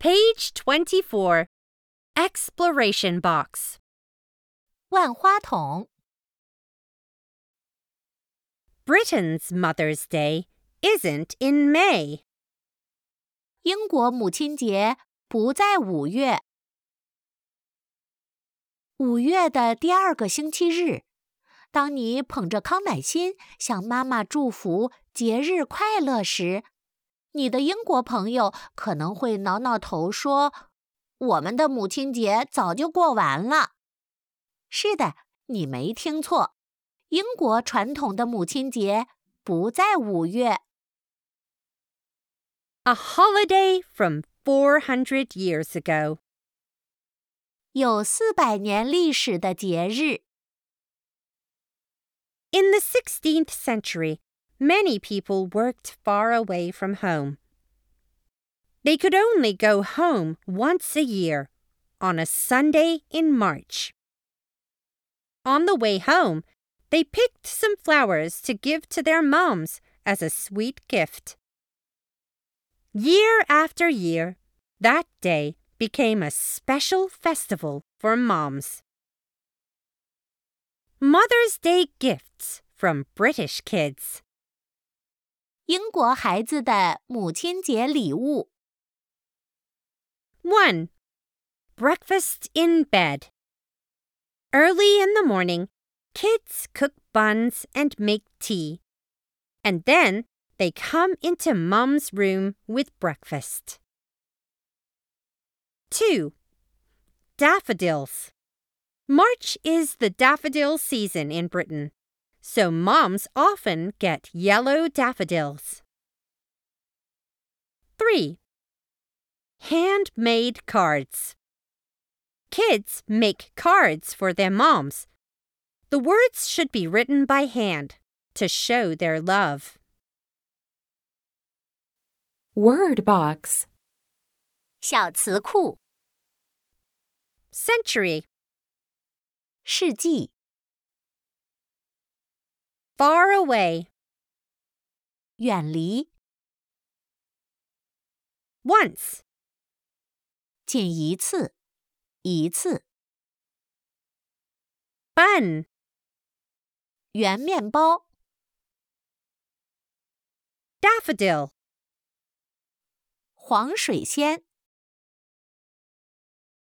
Page 24. Exploration box. 万花筒 Britain's Mother's Day isn't in May. 英国母亲节不在5月。5月的第2个星期日，当你捧着康乃馨向妈妈祝福节日快乐时，你的英国朋友可能会挠挠头说，我们的母亲节早就过完了。是的，你没听错，英国传统的母亲节不在5月。 A holiday from 400 years ago. 有400年历史的节日。 In the 16th century, many people worked far away from home. They could only go home once a year, on a Sunday in March. On the way home, they picked some flowers to give to their moms as a sweet gift. Year after year, that day became a special festival for moms. Mother's Day gifts from British kids. 英国孩子的母亲节礼物。 1. Breakfast in bed. Early in the morning, kids cook buns and make tea. And then they come into Mom's room with breakfast. 2. Daffodils. March is the daffodil season in Britain, so moms often get yellow daffodils. 3. Handmade cards. Kids make cards for their moms. The words should be written by hand to show their love. Word box. 小词库 Century. 世纪 Far away. 远离 Once. 仅一次一次 Bun. 圆面包 Daffodil. 黄水仙